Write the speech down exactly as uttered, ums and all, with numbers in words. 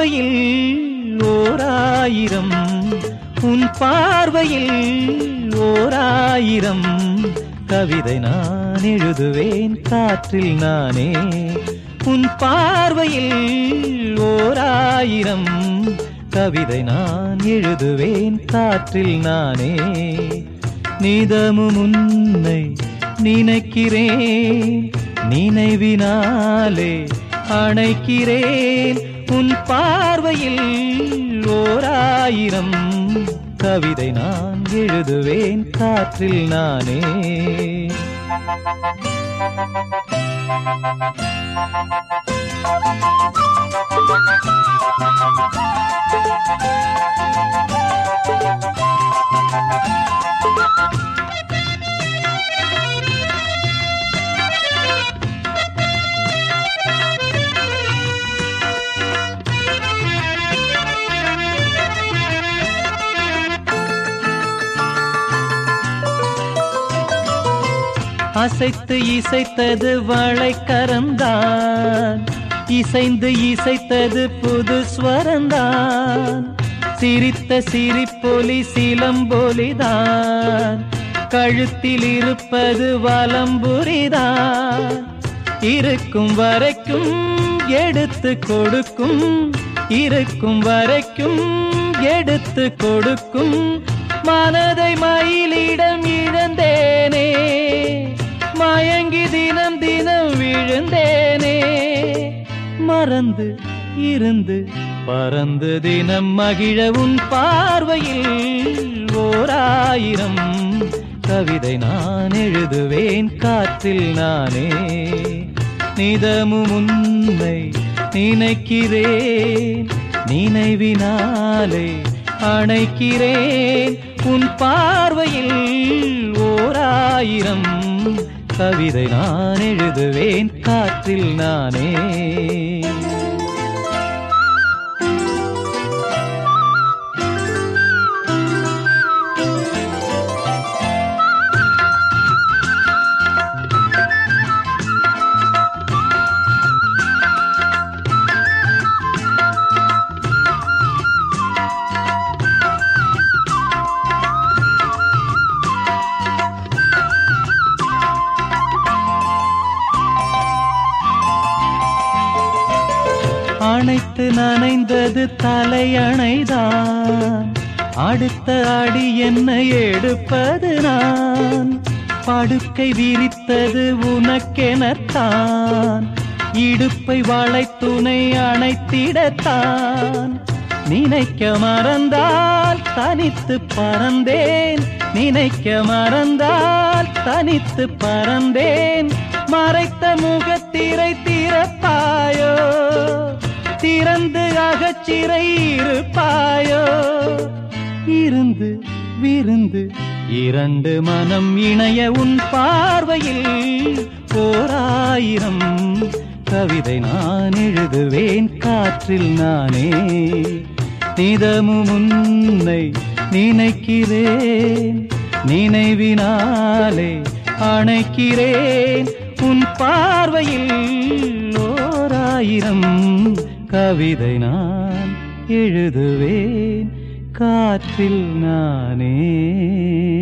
பார்வையில் ஓராயிரம் உன் பார்வையில் ஓராயிரம் கவிதை நான் எழுதுவேன் காற்றில் நானே உன் பார்வையில் ஓராயிரம் கவிதை நான் எழுதுவேன் காற்றில் நானே நிதமும் உன்னை நினைக்கிறேன் நினைவினாலே அணைக்கிறேன் உன் பார்வையில் ஓராயிரம் கவிதை நான் எழுதுவேன் காற்றில் நானே அசைத்து இசைத்தது வளைக்கரந்தான் இசைந்து இசைத்தது புது ஸ்வரந்தான் சிரித்த சிரிப்பொலி சிலம்பொலிதான் கழுத்தில் இருப்பது வலம்புரிதான் இருக்கும் வரைக்கும் எடுத்து கொடுக்கும் இருக்கும் வரைக்கும் எடுத்து கொடுக்கும் மனதை மயிலிடம் இழந்தேனே மயங்கி தினம் தினம் விழுந்தேனே மறந்து இருந்து பறந்து தினம் மகிழ உன் பார்வையில் ஓராயிரம் கவிதை நான் எழுதுவேன் காற்றில் நானே நிதமும் உன்னை நினைக்கிறேன் நினைவினாலே அணைக்கிறேன் உன் பார்வையில் ஓராயிரம் கவிதை நான் எழுதுவேன் காற்றில் நானே அணைத்து நனைந்தது தலையணைதான் அடுத்த அடி என்ன எடுப்பது நான் படுக்கை விரித்தது உனக்கெனத்தான் இடுப்பை வளைத்துணை அணைத்திடத்தான் நினைக்க மறந்தால் தனித்து பறந்தேன் நினைக்க மறந்தால் தனித்து பறந்தேன் மறைத்த முகத்திரை திறப்பாயோ திறந்து அகச்சிறை இருப்பாயோ இருந்து விருந்து இரண்டு மனம் இணைய உன் பார்வையில் ஓராயிரம் கவிதை நான் எழுதுவேன் காற்றில் நானே நிதமும் உன்னை நினைக்கிறேன் நினைவினாலே அணைக்கிறேன் உன் பார்வையில் ஓராயிரம் கவிதை நான் எழுதுவேன் காற்றில் நானே